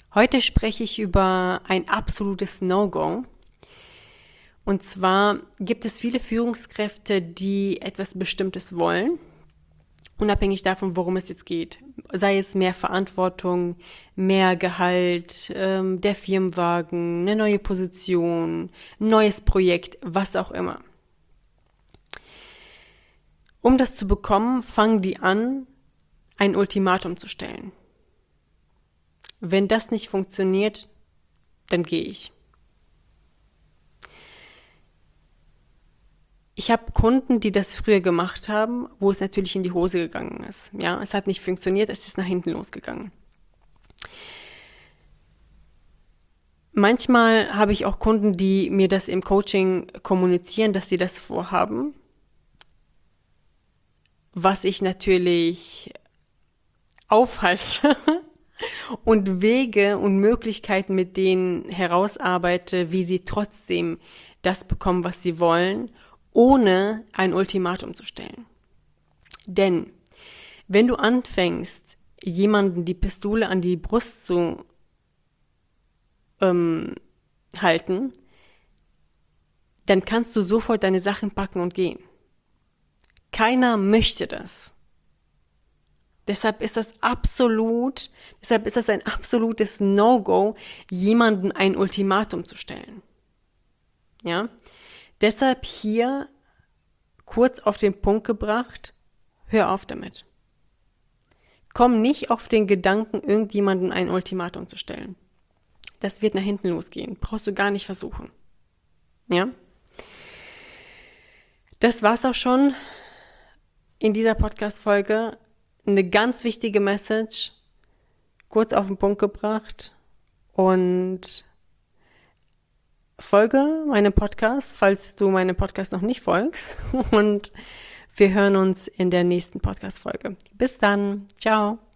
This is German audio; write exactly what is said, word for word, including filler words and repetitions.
Heute spreche ich über ein absolutes No-Go. Und zwar gibt es viele Führungskräfte, die etwas Bestimmtes wollen, unabhängig davon, worum es jetzt geht. Sei es mehr Verantwortung, mehr Gehalt, ähm, der Firmenwagen, eine neue Position, ein neues Projekt, was auch immer. Um das zu bekommen, fangen die an, ein Ultimatum zu stellen. Wenn das nicht funktioniert, dann gehe ich. Ich habe Kunden, die das früher gemacht haben, wo es natürlich in die Hose gegangen ist. Ja, es hat nicht funktioniert, es ist nach hinten losgegangen. Manchmal habe ich auch Kunden, die mir das im Coaching kommunizieren, dass sie das vorhaben, was ich natürlich aufhalte und Wege und Möglichkeiten mit denen herausarbeite, wie sie trotzdem das bekommen, was sie wollen, ohne ein Ultimatum zu stellen. Denn wenn du anfängst, jemanden die Pistole an die Brust zu ähm, halten, dann kannst du sofort deine Sachen packen und gehen. Keiner möchte das. Deshalb ist das absolut, deshalb ist das ein absolutes No-Go, jemandem ein Ultimatum zu stellen. Ja? Deshalb hier kurz auf den Punkt gebracht, hör auf damit. Komm nicht auf den Gedanken, irgendjemandem ein Ultimatum zu stellen. Das wird nach hinten losgehen. Brauchst du gar nicht versuchen. Ja? Das war's auch schon in dieser Podcast-Folge. Eine ganz wichtige Message, kurz auf den Punkt gebracht, und folge meinem Podcast, falls du meinem Podcast noch nicht folgst, und wir hören uns in der nächsten Podcast-Folge. Bis dann, ciao.